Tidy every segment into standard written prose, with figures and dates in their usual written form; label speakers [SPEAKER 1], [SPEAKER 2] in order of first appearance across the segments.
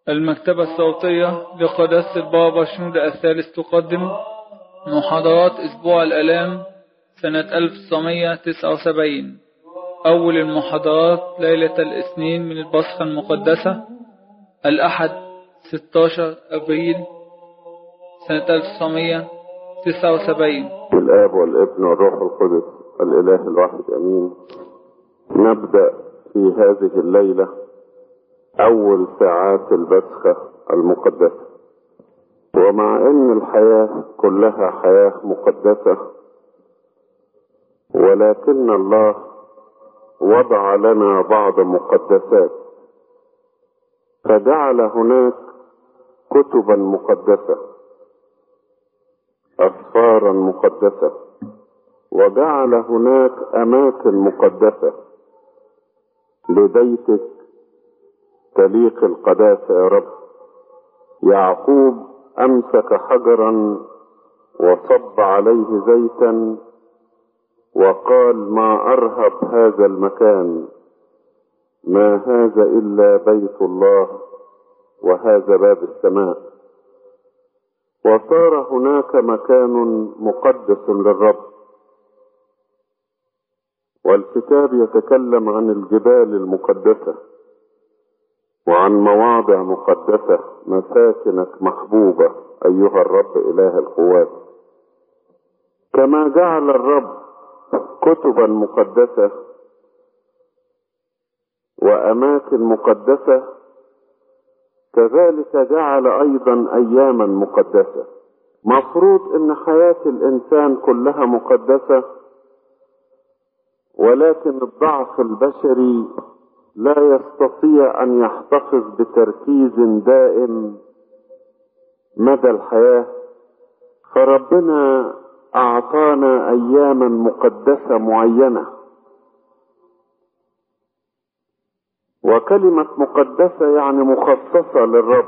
[SPEAKER 1] المكتبة الصوتية لقداسة البابا شنودة الثالث تقدم محاضرات أسبوع الآلام سنة 1979. أول المحاضرات ليلة الاثنين من البصخة المقدسة الأحد 16 أبريل سنة 1979.
[SPEAKER 2] الآب والابن والروح القدس الإله الواحد أمين. نبدأ في هذه الليلة أول ساعات البسخة المقدسة، ومع أن الحياة كلها حياة مقدسة، ولكن الله وضع لنا بعض مقدسات، فجعل هناك كتبا مقدسة، أسفارا مقدسة، وجعل هناك أماكن مقدسة لبيتك تليق القداسة يا رب. يعقوب أمسك حجرا وصب عليه زيتا وقال: ما أرهب هذا المكان، ما هذا إلا بيت الله وهذا باب السماء. وصار هناك مكان مقدس للرب. والكتاب يتكلم عن الجبال المقدسة وعن مواضع مقدسة، مساكنك محبوبة أيها الرب إله القوات. كما جعل الرب كتبا مقدسة وأماكن مقدسة، كذلك جعل أيضا أياما مقدسة. مفروض أن حياة الإنسان كلها مقدسة، ولكن الضعف البشري لا يستطيع أن يحتفظ بتركيز دائم مدى الحياة، فربنا أعطانا أياما مقدسة معينة. وكلمة مقدسة يعني مخصصة للرب،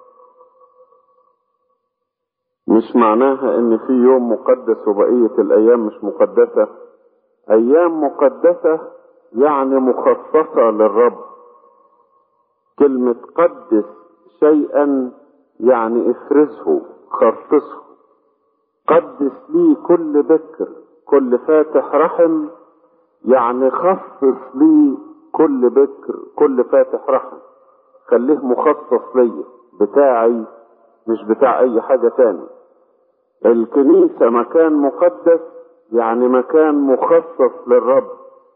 [SPEAKER 2] مش معناها ان في يوم مقدس وبقية الايام مش مقدسة. ايام مقدسة يعني مخصصة للرب. كلمة قدس شيئا يعني افرزه، خصصه. قدس لي كل بكر، كل فاتح رحم، يعني خصص لي كل بكر، كل فاتح رحم، خليه مخصص لي، بتاعي مش بتاع اي حاجة تاني. الكنيسة مكان مقدس يعني مكان مخصص للرب،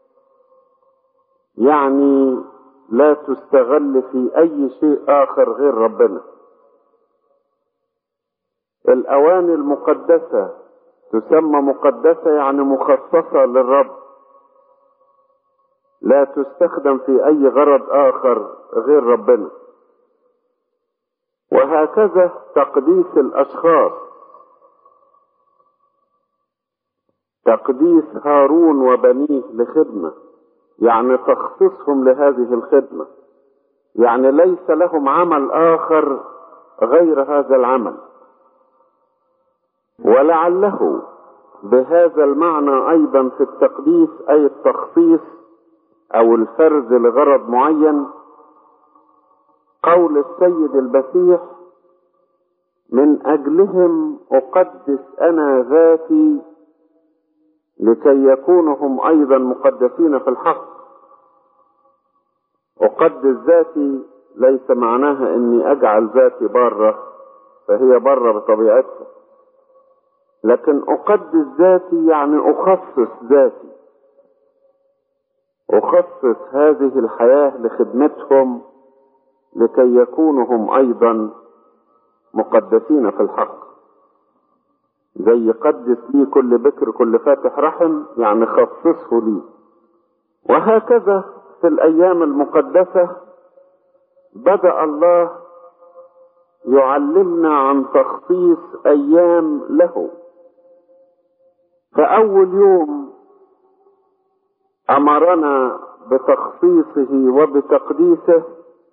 [SPEAKER 2] يعني لا تستغل في اي شيء اخر غير ربنا. الاواني المقدسة تسمى مقدسة يعني مخصصة للرب، لا تستخدم في اي غرض اخر غير ربنا. وهكذا تقديس الاشخاص، تقديس هارون وبنيه لخدمة، يعني تخصيصهم لهذه الخدمة، يعني ليس لهم عمل آخر غير هذا العمل. ولعله بهذا المعنى أيضا في التقديس أي التخصيص أو الفرز لغرض معين. قول السيد المسيح: من أجلهم أقدس أنا ذاتي لكي يكونوا هم أيضا مقدسين في الحق. أقدس ذاتي ليس معناها أني أجعل ذاتي بارة، فهي بارة بطبيعتها، لكن أقدس ذاتي يعني أخصص ذاتي، أخصص هذه الحياة لخدمتهم لكي يكونوا هم أيضا مقدسين في الحق. زي قدس لي كل بكر، كل فاتح رحم، يعني خصصه لي. وهكذا في الأيام المقدسة بدأ الله يعلمنا عن تخصيص أيام له. فأول يوم أمرنا بتخصيصه وبتقديسه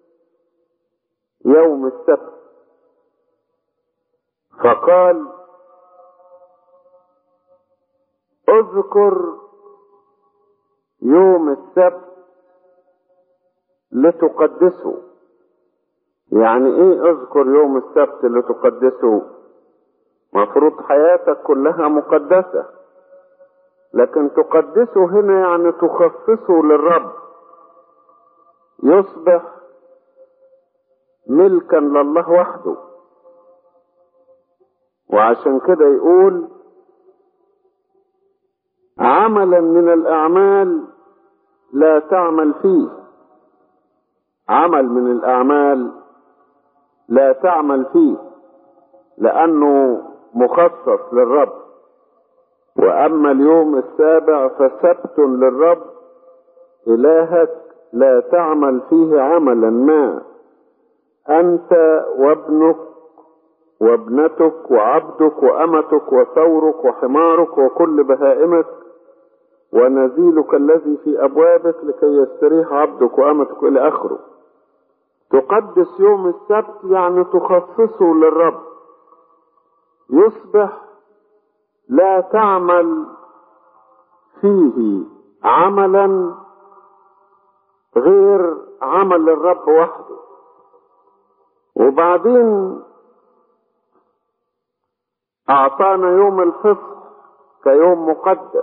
[SPEAKER 2] يوم السبت، فقال: اذكر يوم السبت لتقدسه، يعني ايه اذكر يوم السبت لتقدسه؟ مفروض حياتك كلها مقدسة، لكن تقدسه هنا يعني تخصصه للرب، يصبح ملكا لله وحده. وعشان كده يقول عملا من الأعمال لا تعمل فيه. عمل من الأعمال لا تعمل فيه، لأنه مخصص للرب. وأما اليوم السابع فسبت للرب إلهك، لا تعمل فيه عملا ما، أنت وابنك وابنتك وعبدك وأمتك وثورك وحمارك وكل بهائمك ونزيلك الذي في أبوابك، لكي يستريح عبدك وأمتك إلى آخره. تقدس يوم السبت يعني تخصصه للرب، يصبح لا تعمل فيه عملا غير عمل الرب وحده. وبعدين أعطانا يوم الفصح كيوم مقدس.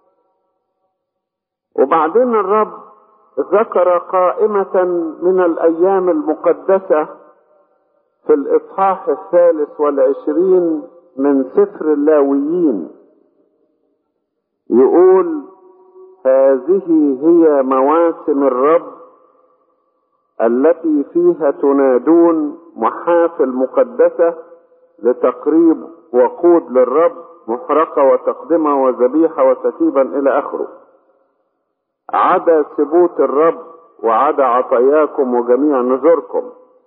[SPEAKER 2] وبعدين الرب ذكر قائمة من الأيام المقدسة في الإصحاح 23 من سفر اللاويين. يقول هذه هي مواسم الرب التي فيها تنادون محافل مقدسة لتقريب وقود للرب، محرقة وتقدمة وذبيحة وتتيبا إلى آخره، عدا ثبوت الرب وعدا عطاياكم وجميع نذوركم.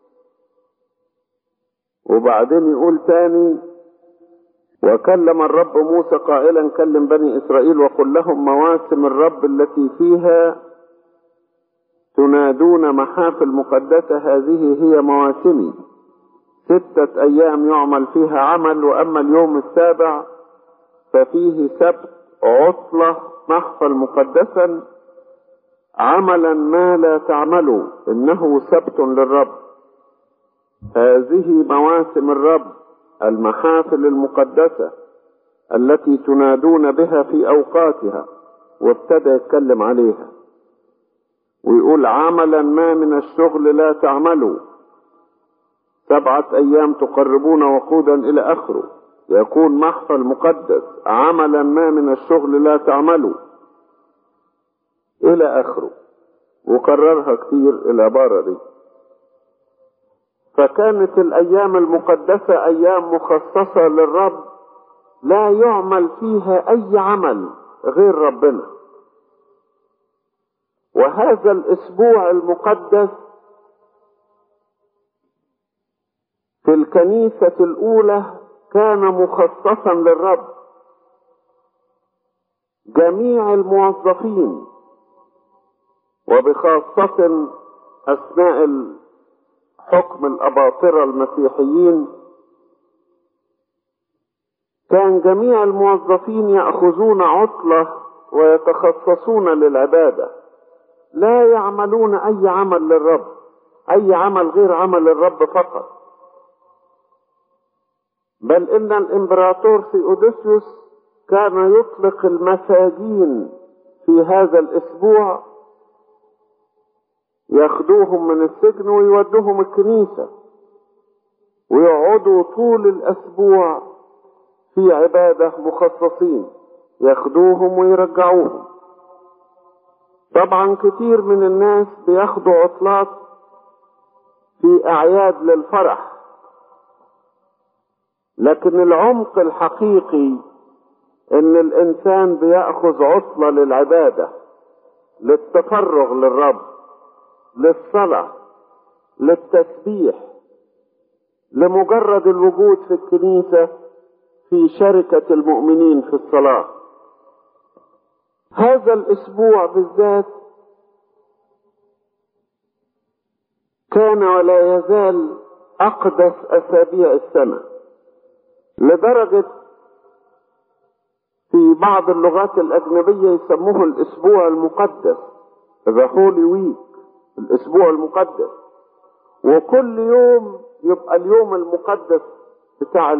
[SPEAKER 2] وبعدين يقول تاني وكلم الرب موسى قائلا كلم بني إسرائيل وقل لهم مواسم الرب التي فيها تنادون محافل مقدسة هذه هي مواسمي، 6 أيام يعمل فيها عمل، وأما اليوم السابع ففيه سبت عطلة محفل مقدسا، عملا ما لا تعملوا، إنه سبت للرب. هذه مواسم الرب المحافل المقدسة التي تنادون بها في أوقاتها. وابتدى يتكلم عليها ويقول عملا ما من الشغل لا تعملوا، 7 أيام تقربون وقودا إلى آخره، يكون محفل مقدس. عملا ما من الشغل لا تعملوا إلى آخره، وكررها كثير العبارة دي. فكانت الأيام المقدسة أيام مخصصة للرب لا يعمل فيها أي عمل غير ربنا. وهذا الأسبوع المقدس في الكنيسة الأولى كان مخصصا للرب. جميع الموظفين وبخاصة أثناء حكم الأباطرة المسيحيين كان جميع الموظفين يأخذون عطلة ويتخصصون للعبادة، لا يعملون أي عمل للرب، أي عمل غير عمل الرب فقط. بل إن الإمبراطور ثيودوسيوس كان يطلق المساجين في هذا الأسبوع، ياخدوهم من السجن ويودوهم الكنيسة ويقعدوا طول الأسبوع في عبادة مخصصين، ياخدوهم ويرجعوهم. طبعا كتير من الناس بياخدوا عطلات في أعياد للفرح، لكن العمق الحقيقي ان الانسان بيأخذ عطلة للعبادة، للتفرغ للرب، للصلاة، للتسبيح، لمجرد الوجود في الكنيسة في شركة المؤمنين في الصلاة. هذا الأسبوع بالذات كان ولا يزال أقدس أسابيع السنة، لدرجة في بعض اللغات الأجنبية يسموه الأسبوع المقدس، The Holy Week، الأسبوع المقدس. وكل يوم يبقى اليوم المقدس بتاع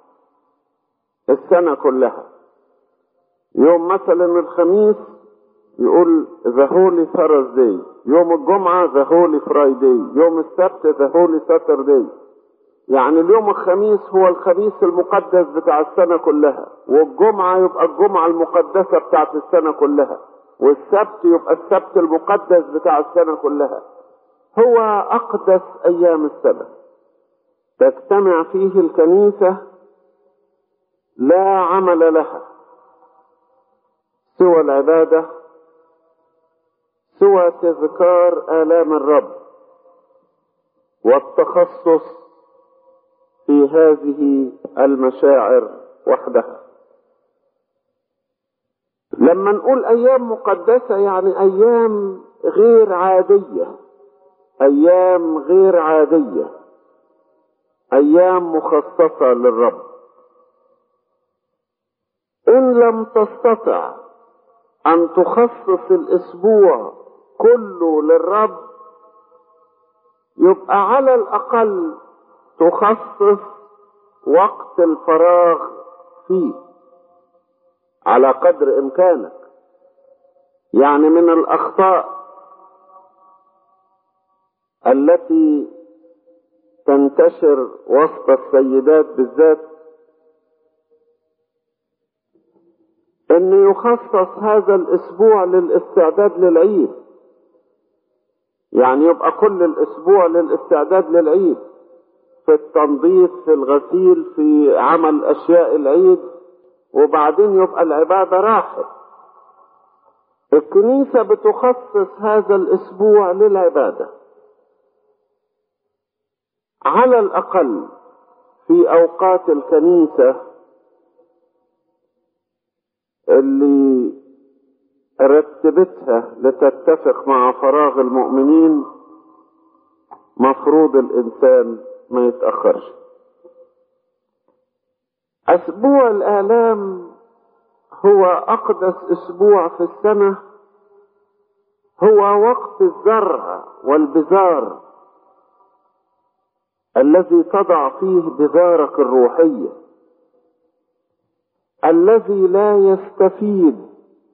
[SPEAKER 2] السنة كلها. يوم مثلا الخميس يقول The Holy Thursday، يوم الجمعة The Holy Friday، يوم السبت The Holy Saturday. يعني اليوم الخميس هو الخميس المقدس بتاع السنة كلها، والجمعة يبقى الجمعة المقدسة بتاعت السنة كلها، والسبت يبقى السبت المقدس بتاع السنة كلها. هو أقدس أيام السنة تجتمع فيه الكنيسة، لا عمل لها سوى العبادة، سوى تذكار آلام الرب والتخصص في هذه المشاعر وحدها. لما نقول أيام مقدسة يعني أيام غير عادية، أيام غير عادية، أيام مخصصة للرب. إن لم تستطع أن تخصص الأسبوع كله للرب، يبقى على الأقل تخصص وقت الفراغ فيه على قدر إمكانك. يعني من الأخطاء التي تنتشر وسط السيدات بالذات أن يخصص هذا الأسبوع للاستعداد للعيد. يعني يبقى كل الأسبوع للاستعداد للعيد، في التنظيف، في الغسيل، في عمل أشياء العيد، وبعدين يبقى العبادة راحت. الكنيسة بتخصص هذا الأسبوع للعبادة على الأقل في أوقات الكنيسة اللي رتبتها لتتفق مع فراغ المؤمنين. مفروض الإنسان ما يتأخرش. أسبوع الآلام هو أقدس أسبوع في السنة، هو وقت الزرع والبذار الذي تضع فيه بذارك الروحية. الذي لا يستفيد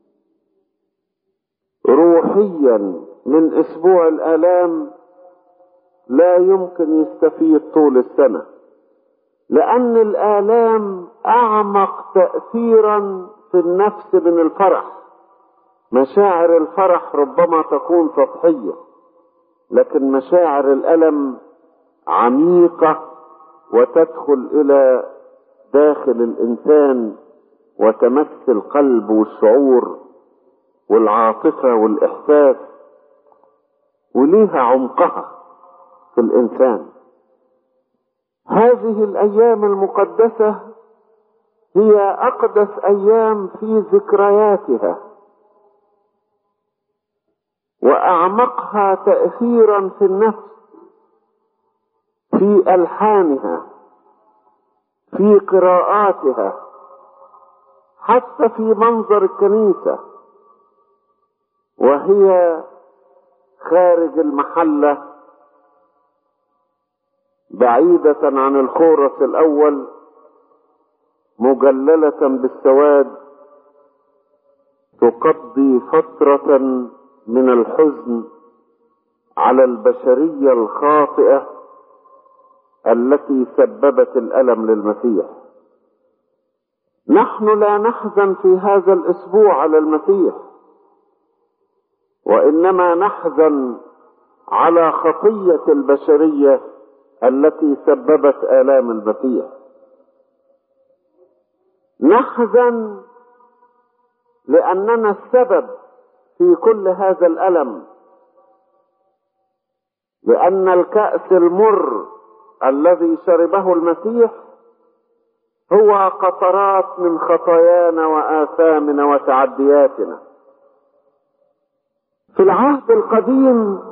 [SPEAKER 2] روحيا من أسبوع الآلام لا يمكن يستفيد طول السنة، لأن الآلام أعمق تأثيرا في النفس من الفرح. مشاعر الفرح ربما تكون سطحية، لكن مشاعر الألم عميقة وتدخل إلى داخل الإنسان وتمس القلب والشعور والعاطفة والإحساس، وليها عمقها في الإنسان. هذه الأيام المقدسة هي أقدس أيام في ذكرياتها وأعمقها تأثيرا في النفس، في ألحانها، في قراءاتها، حتى في منظر الكنيسة وهي خارج المحلة بعيدة عن الخورس الأول، مجللة بالسواد، تقضي فترة من الحزن على البشرية الخاطئة التي سببت الألم للمسيح. نحن لا نحزن في هذا الأسبوع على المسيح، وإنما نحزن على خطية البشرية التي سببت آلام المسيح. نحزن لأننا السبب في كل هذا الألم، لأن الكأس المر الذي شربه المسيح هو قطرات من خطايانا وآثامنا وتعدياتنا. في العهد القديم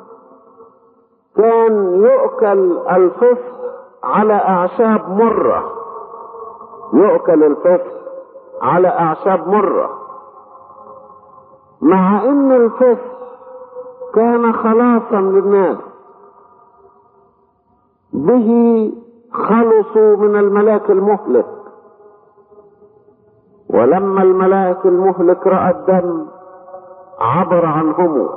[SPEAKER 2] كان يؤكل الفصح على أعشاب مرة، يؤكل الفصح على أعشاب مرة، مع أن الفصح كان خلاصا للناس، به خلصوا من الملاك المهلك. ولما الملاك المهلك رأى الدم عبر عنهم،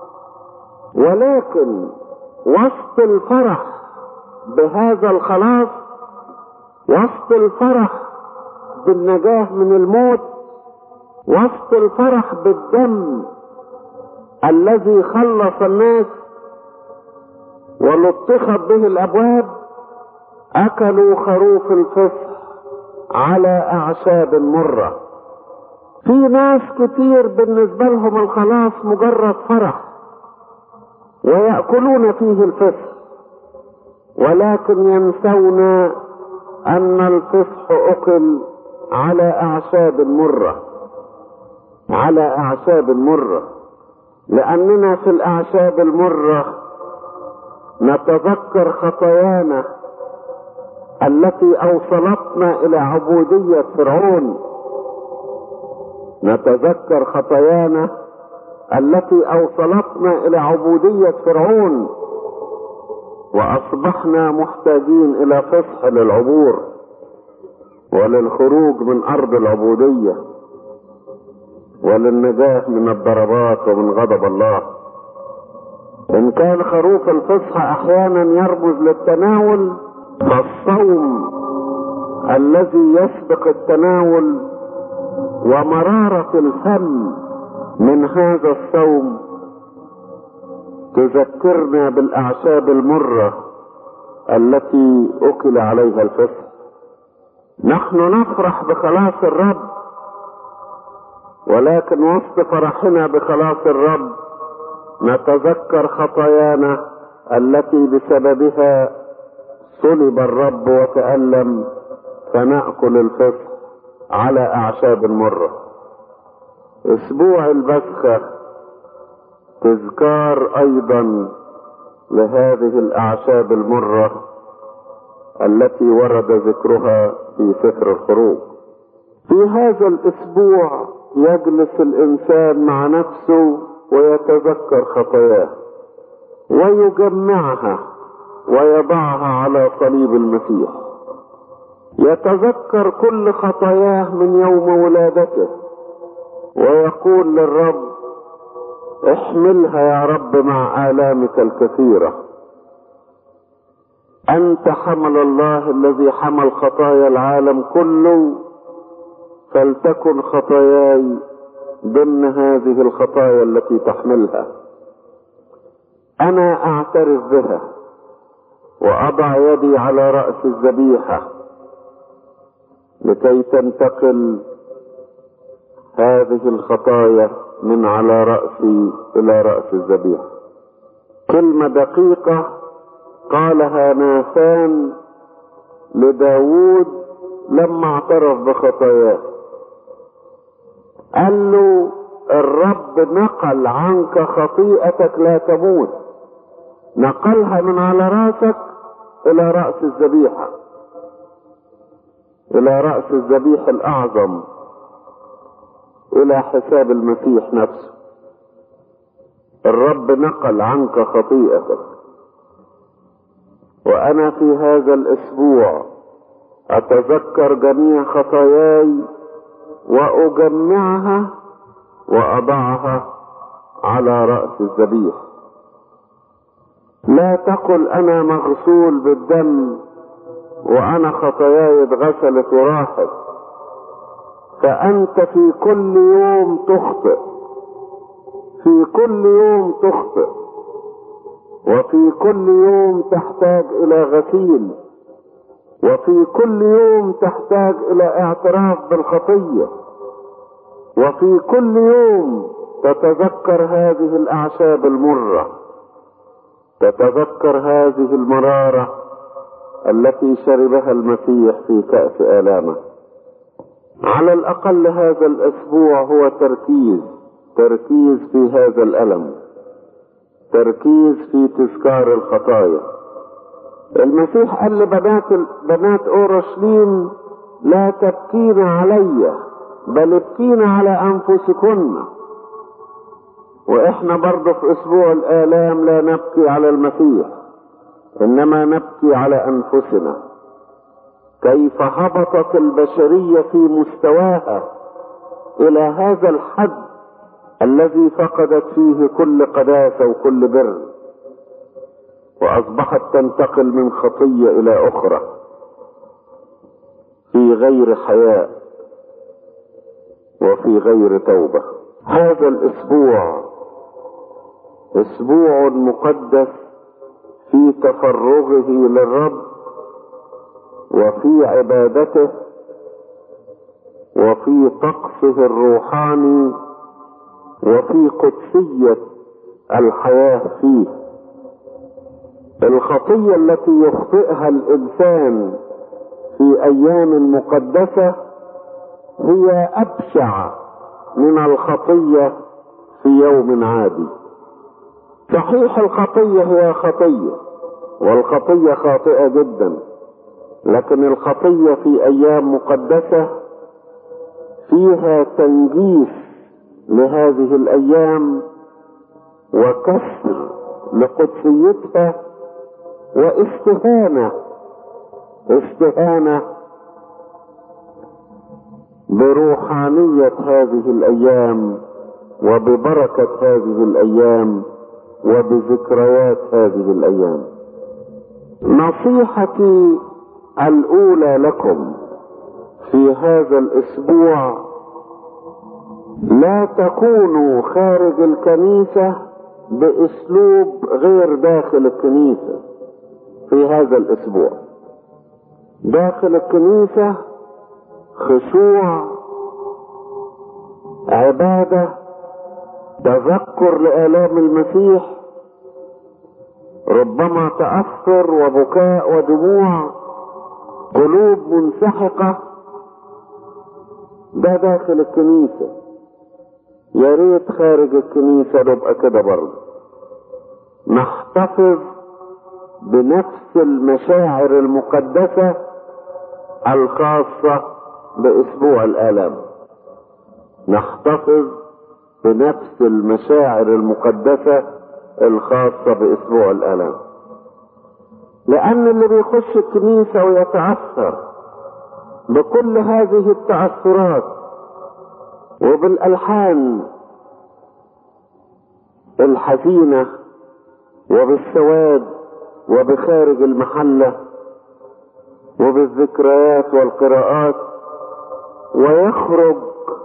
[SPEAKER 2] ولكن وسط الفرح بهذا الخلاص، وسط الفرح بالنجاة من الموت، وسط الفرح بالدم الذي خلص الناس ولطخت به الابواب، اكلوا خروف الفصح على اعشاب مرة. في ناس كتير بالنسبة لهم الخلاص مجرد فرح ويأكلون فيه الفصح، ولكن ينسون ان الفصح اكل على اعشاب مرة، على اعشاب مرة. لاننا في الاعشاب المرة نتذكر خطايانا التي اوصلتنا الى عبودية فرعون، نتذكر خطايانا التي اوصلتنا الى عبودية فرعون، واصبحنا محتاجين الى فصح للعبور وللخروج من ارض العبودية وللنجاة من الضربات ومن غضب الله. ان كان خروف الفصح احيانا يرمز للتناول، فالصوم الذي يسبق التناول ومرارة الفم من هذا الصوم تذكرنا بالاعشاب المرة التي اكل عليها الفصح. نحن نفرح بخلاص الرب، ولكن وسط فرحنا بخلاص الرب نتذكر خطايانا التي بسببها صلب الرب وتألم، فنأكل الفصح على اعشاب مرة. اسبوع البسخة تذكار ايضا لهذه الاعشاب المرة التي ورد ذكرها في سفر الخروج. في هذا الاسبوع يجلس الانسان مع نفسه ويتذكر خطاياه ويجمعها ويضعها على صليب المسيح. يتذكر كل خطاياه من يوم ولادته ويقول للرب: احملها يا رب مع آلامك الكثيرة. انت حمل الله الذي حمل خطايا العالم كله، فلتكن خطاياي ضمن هذه الخطايا التي تحملها. انا اعترف بها واضع يدي على رأس الذبيحة لكي تنتقل هذه الخطايا من على رأسي الى رأس الذبيحة. كلمة دقيقة قالها ناثان لداود لما اعترف بخطاياه، قال له: الرب نقل عنك خطيئتك لا تموت، نقلها من على راسك الى رأس الذبيحة، الى رأس الذبيح الاعظم، الى حساب المسيح نفسه. الرب نقل عنك خطيئتك. وانا في هذا الاسبوع اتذكر جميع خطاياي واجمعها واضعها على رأس الذبيح. لا تقل انا مغسول بالدم وانا خطاياي اتغسلت وراحت، فانت في كل يوم تخطئ، في كل يوم تخطئ، وفي كل يوم تحتاج الى غسيل، وفي كل يوم تحتاج الى اعتراف بالخطية، وفي كل يوم تتذكر هذه الاعشاب المرة، تتذكر هذه المرارة التي شربها المسيح في كأس آلامه. على الاقل هذا الاسبوع هو تركيز في هذا الالم، تركيز في تذكار الخطايا. المسيح قال لبنات اورشليم: لا تبكين علي بل ابكين على انفسكن. واحنا برضه في اسبوع الالام لا نبكي على المسيح، إنما نبكي على أنفسنا كيف هبطت البشرية في مستواها إلى هذا الحد الذي فقدت فيه كل قداسة وكل بر، وأصبحت تنتقل من خطية إلى أخرى في غير حياء وفي غير توبة. هذا الأسبوع أسبوع مقدس في تفرغه للرب وفي عبادته وفي طقسه الروحاني وفي قدسية الحياة فيه. الخطية التي يخطئها الإنسان في أيام مقدسة هي أبشع من الخطية في يوم عادي. صحيح الخطية هي خطية، والخطية خاطئة جدا، لكن الخطية في أيام مقدسة فيها تنجيس لهذه الأيام وكسر لقدسيتها واستهانة بروحانية هذه الأيام وببركة هذه الأيام وبذكريات هذه الأيام. نصيحتي الأولى لكم في هذا الأسبوع: لا تكونوا خارج الكنيسة بأسلوب غير داخل الكنيسة. في هذا الأسبوع داخل الكنيسة خشوع، عبادة، تذكر لآلام المسيح، ربما تأثر وبكاء ودموع، قلوب منسحقة. ده داخل الكنيسة. يا ريت خارج الكنيسة نبقى كده برضه، نحتفظ بنفس المشاعر المقدسة الخاصة بأسبوع الآلام. نحتفظ بنفس المشاعر المقدسة الخاصة بأسبوع الآلام، لأن اللي بيخش الكنيسة ويتأثر بكل هذه التأثرات وبالألحان الحزينة وبالسواد وبخارج المحلة وبالذكريات والقراءات، ويخرج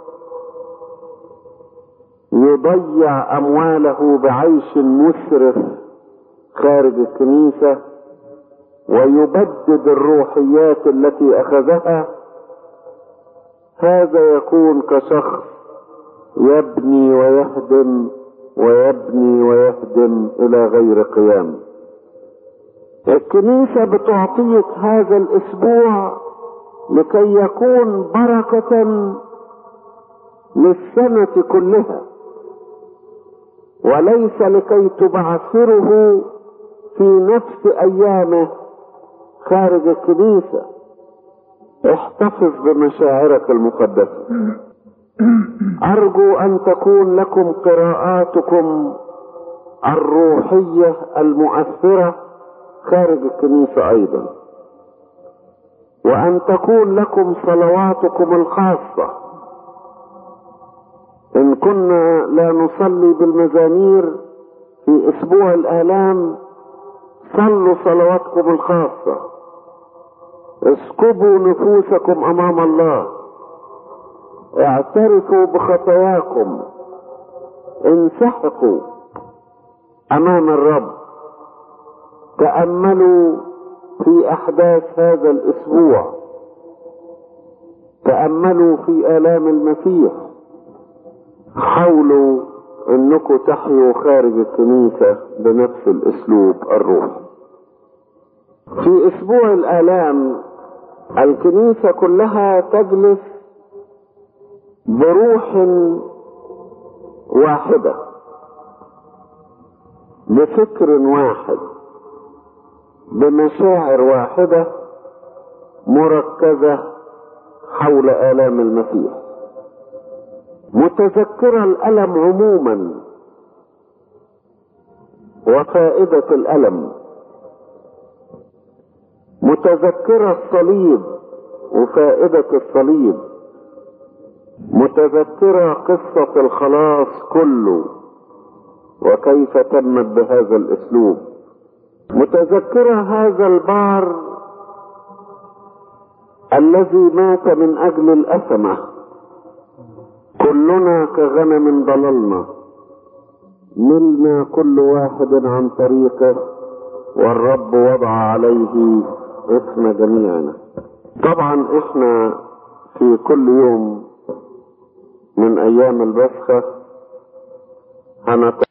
[SPEAKER 2] يضيع أمواله بعيش مسرف خارج الكنيسة ويبدد الروحيات التي أخذها، هذا يكون كشخص يبني ويهدم ويبني ويهدم إلى غير قيام. الكنيسة بتعطيك هذا الأسبوع لكي يكون بركة للسنة كلها، وليس لكي تبعثره في نفس أيامه خارج الكنيسة. احتفظ بمشاعرك المقدسة. أرجو أن تكون لكم قراءاتكم الروحية المؤثرة خارج الكنيسة أيضا، وأن تكون لكم صلواتكم الخاصة. إن كنا لا نصلي بالمزامير في أسبوع الآلام، صلوا صلواتكم الخاصة، اسكبوا نفوسكم أمام الله، اعترفوا بخطاياكم، انسحقوا أمام الرب، تأملوا في أحداث هذا الأسبوع، تأملوا في آلام المسيح، حاولوا أنكم تحيوا خارج الكنيسة بنفس الأسلوب الروحي. في أسبوع الآلام الكنيسة كلها تجلس بروح واحدة، بفكر واحد، بمشاعر واحدة مركزة حول آلام المسيح، متذكرة الألم عموما وفائدة الألم متذكرة الصليب وفائدة الصليب، متذكرة قصة الخلاص كله وكيف تمت بهذا الاسلوب، متذكرة هذا البار الذي مات من اجل الأثمة. كلنا كغنم ضللنا، ملنا كل واحد عن طريقه، والرب وضع عليه اسم جميعنا. طبعا احنا في كل يوم من ايام البسخة